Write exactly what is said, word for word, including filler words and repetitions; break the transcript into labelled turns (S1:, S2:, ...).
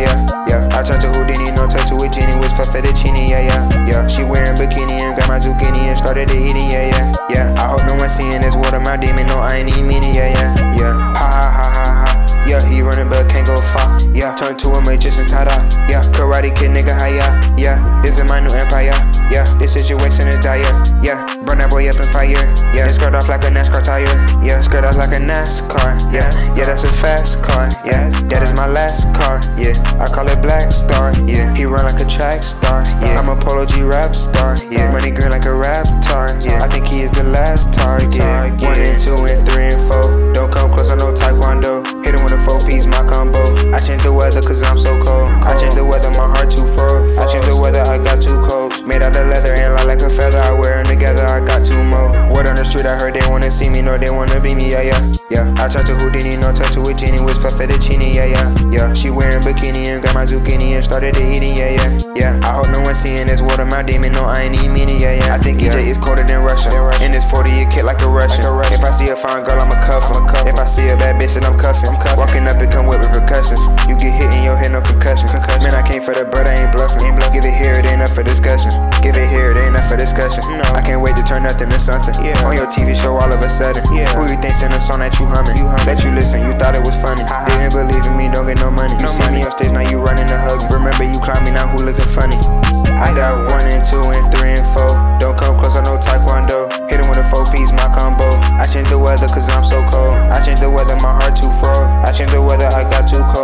S1: yeah, yeah. I turned to Houdini, no tattoo with Genie, was for fettuccine, yeah, yeah, yeah. She wearing bikini and got my zucchini and started to eating, yeah, yeah, yeah. I hope no one seeing this water, my demon, no, I ain't even meaning, yeah, yeah, yeah. Ha ha ha ha ha. Yeah, he running but can't go far. Yeah, turn to a magician, tada. Yeah, Karate Kid nigga, hiya. Yeah, this is my new empire. Yeah, this situation is dire. Yeah, burn that boy up in fire. Yeah, skirt off like a NASCAR tire. Yeah, skirt off like a NASCAR. Yeah, yeah, that's a fast car. Yeah, that is my last car. Yeah, I call it Black Star. Yeah, he run like a track star. Yeah, I'm a Polo G rap star. Yeah, money green like a raptor. Yeah, I think he is the last target. One and two and three and four. Don't come close, I know Taekwondo. Hit him with a four piece, my combo. I change the weather cause I'm so cold. I change the weather, my heart too froze. I change the weather, I got too cold. Made out of leather and lie like a feather. I wear them together, I got two more. Word on the street, I heard they wanna see me, no, they wanna be me, yeah, yeah, yeah. I turned to Houdini, no tattoo with Genie, was for fettuccine, yeah, yeah, yeah. She wearing bikini and got my zucchini and started to eating, yeah, yeah, yeah. I hope no one seeing this water, my demon, no, I ain't even meaning, yeah, yeah. I think E J is colder than Russia. In this forty, it kick like a Russian. If I see a fine girl, I'ma cuff her. If I see a bad bitch, then I'm cuffing. Walking up and come with repercussions. You get hit in your head, no concussion. Man, I came for the bird, I ain't bluffing. Give it here, it ain't enough for discussion. Give it here, it ain't enough for discussion. I can't wait to turn nothing to something. On your T V show all of a sudden. Who you think sent a song that you humming? Let you listen, you thought it was funny. Didn't believe in me, don't get no money. You see me on stage, now you running to hug. Remember you clown me, now who looking funny? I got one and two and three and four. Don't come close, I know Taekwondo. Hit him with a four piece, my combo. I change the weather cause I'm so cold. I change the weather, my heart too froze. I change the weather, I got too cold.